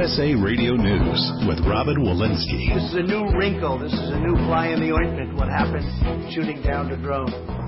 USA Radio News with Robin Walensky. This is a new wrinkle. This is a new fly in the ointment, what happened shooting down the drone.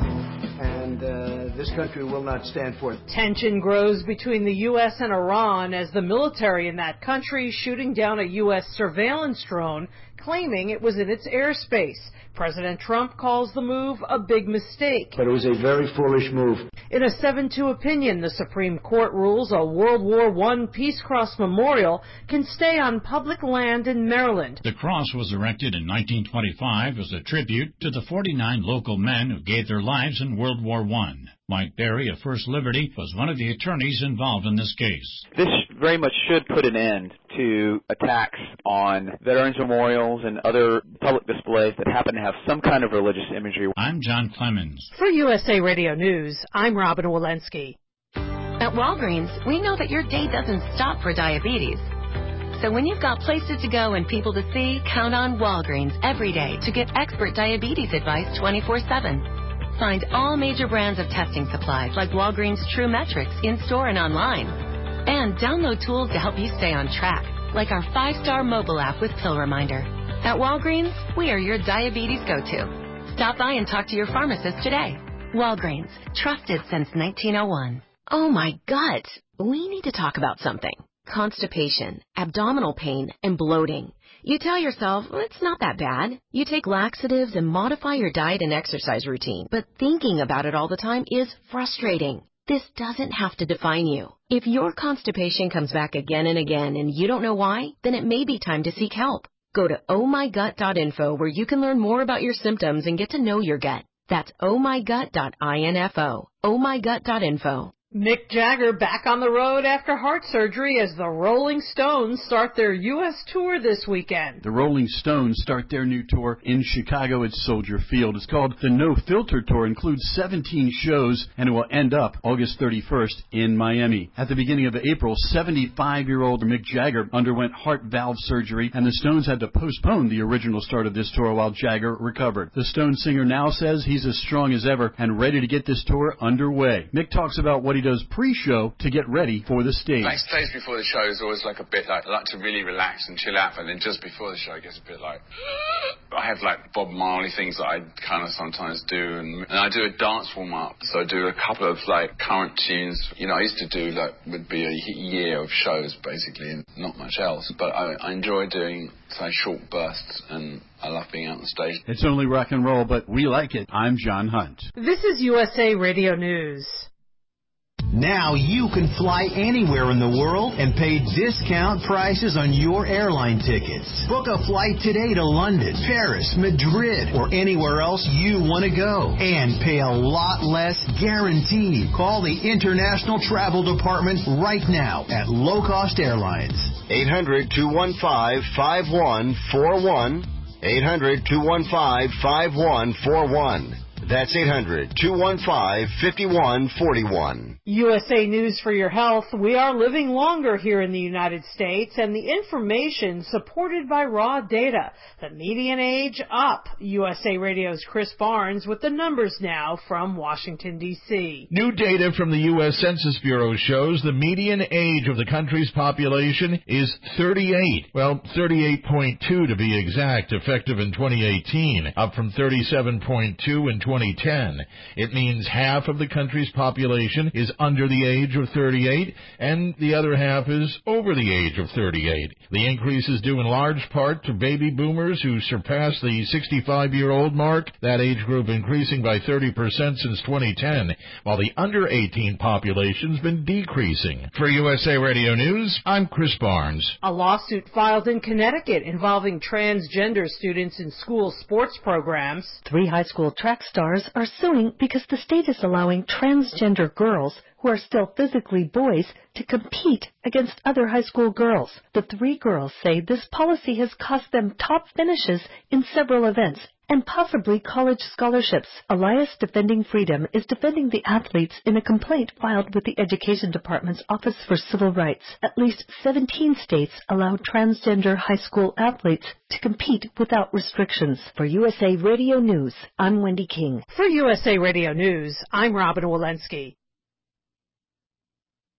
And this country will not stand for it. Tension grows between the U.S. and Iran as the military in that country shooting down a U.S. surveillance drone, claiming it was in its airspace. President Trump calls the move a big mistake. But it was a very foolish move. In a 7-2 opinion, the Supreme Court rules a World War I Peace Cross memorial can stay on public land in Maryland. The cross was erected in 1925 as a tribute to the 49 local men who gave their lives in World War I. Mike Berry of First Liberty was one of the attorneys involved in this case. This very much should put an end to attacks on veterans memorials and other public displays that happen to have some kind of religious imagery. I'm John Clemens. For USA Radio News, I'm Robin Walensky. At Walgreens, we know that your day doesn't stop for diabetes. So when you've got places to go and people to see, count on Walgreens every day to get expert diabetes advice 24/7. Find all major brands of testing supplies like Walgreens True Metrics in-store and online. And download tools to help you stay on track, like our 5-star mobile app with Pill Reminder. At Walgreens, we are your diabetes go-to. Stop by and talk to your pharmacist today. Walgreens, trusted since 1901. Oh my gut! We need to talk about something. Constipation, abdominal pain, and bloating. You tell yourself, well, it's not that bad. You take laxatives and modify your diet and exercise routine. But thinking about it all the time is frustrating. This doesn't have to define you. If your constipation comes back again and again and you don't know why, then it may be time to seek help. Go to ohmygut.info where you can learn more about your symptoms and get to know your gut. That's ohmygut.info. ohmygut.info. Mick Jagger back on the road after heart surgery as the Rolling Stones start their U.S. tour this weekend. The Rolling Stones start their new tour in Chicago at Soldier Field. It's called the No Filter Tour, includes 17 shows, and it will end up August 31st in Miami. At the beginning of April, 75-year-old Mick Jagger underwent heart valve surgery, and the Stones had to postpone the original start of this tour while Jagger recovered. The Stones singer now says he's as strong as ever and ready to get this tour underway. Mick talks about what he does pre-show to get ready for the stage. Backstage before the show is always like a bit like, I like to really relax and chill out, and then just before the show it gets a bit like, I have like Bob Marley things that I kind of sometimes do, and I do a dance warm-up, so I do a couple of like current tunes. You know, I used to do like, would be a year of shows basically, and not much else, but I enjoy doing, say, short bursts, and I love being out on stage. It's only rock and roll, but we like it. I'm John Hunt. This is USA Radio News. Now you can fly anywhere in the world and pay discount prices on your airline tickets. Book a flight today to London, Paris, Madrid, or anywhere else you want to go. And pay a lot less guaranteed. Call the International Travel Department right now at Low Cost Airlines. 800-215-5141. 800-215-5141. That's 800-215-5141. USA News for your health. We are living longer here in the United States, and the information supported by raw data. The median age up. USA Radio's Chris Barnes with the numbers now from Washington, D.C. New data from the U.S. Census Bureau shows the median age of the country's population is 38. Well, 38.2 to be exact, effective in 2018, up from 37.2 in 2010. It means half of the country's population is under the age of 38, and the other half is over the age of 38. The increase is due in large part to baby boomers who surpassed the 65-year-old mark, that age group increasing by 30% since 2010, while the under 18 population's been decreasing. For USA Radio News, I'm Chris Barnes. A lawsuit filed in Connecticut involving transgender students in school sports programs. 3 high school track stars are suing because the state is allowing transgender girls who are still physically boys to compete against other high school girls. The 3 girls say this policy has cost them top finishes in several events and possibly college scholarships. Elias Defending Freedom is defending the athletes in a complaint filed with the Education Department's Office for Civil Rights. At least 17 states allow transgender high school athletes to compete without restrictions. For USA Radio News, I'm Wendy King. For USA Radio News, I'm Robin Walensky.